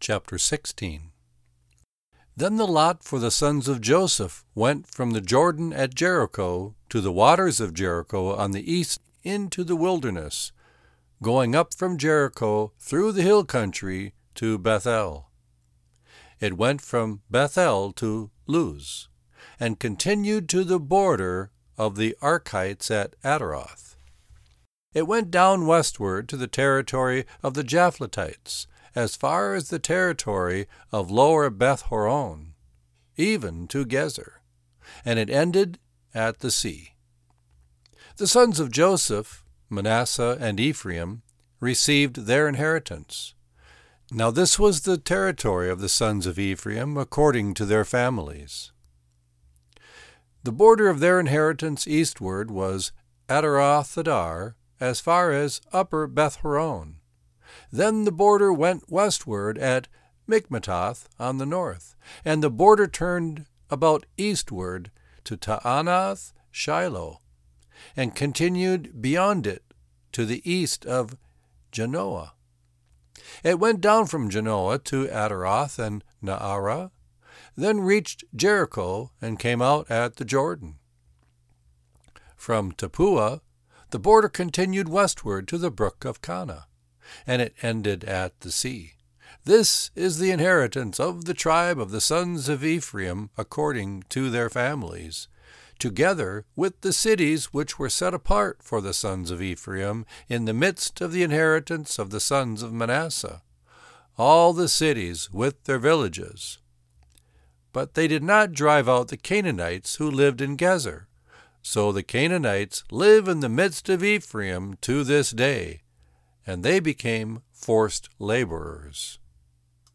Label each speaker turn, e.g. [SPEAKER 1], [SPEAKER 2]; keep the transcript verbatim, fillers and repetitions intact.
[SPEAKER 1] Chapter sixteen. Then the lot for the sons of Joseph went from the Jordan at Jericho to the waters of Jericho on the east into the wilderness, going up from Jericho through the hill country to Bethel. It went from Bethel to Luz, and continued to the border of the Archites at Ataroth. It went down westward to the territory of the Japhletites, as far as the territory of lower Beth-horon, even to Gezer, and it ended at the sea. The sons of Joseph, Manasseh and Ephraim, received their inheritance. Now this was the territory of the sons of Ephraim according to their families. The border of their inheritance eastward was Ataroth-adar, as far as upper Beth-horon. Then the border went westward at Mikmetoth on the north, and the border turned about eastward to Taanath Shiloh, and continued beyond it to the east of Janoah. It went down from Janoah to Ataroth and Naarah, then reached Jericho and came out at the Jordan. From Tappuah, the border continued westward to the brook of Kana, and it ended at the sea. This is the inheritance of the tribe of the sons of Ephraim according to their families, together with the cities which were set apart for the sons of Ephraim in the midst of the inheritance of the sons of Manasseh, all the cities with their villages. But they did not drive out the Canaanites who lived in Gezer. So the Canaanites live in the midst of Ephraim to this day, and they became forced laborers.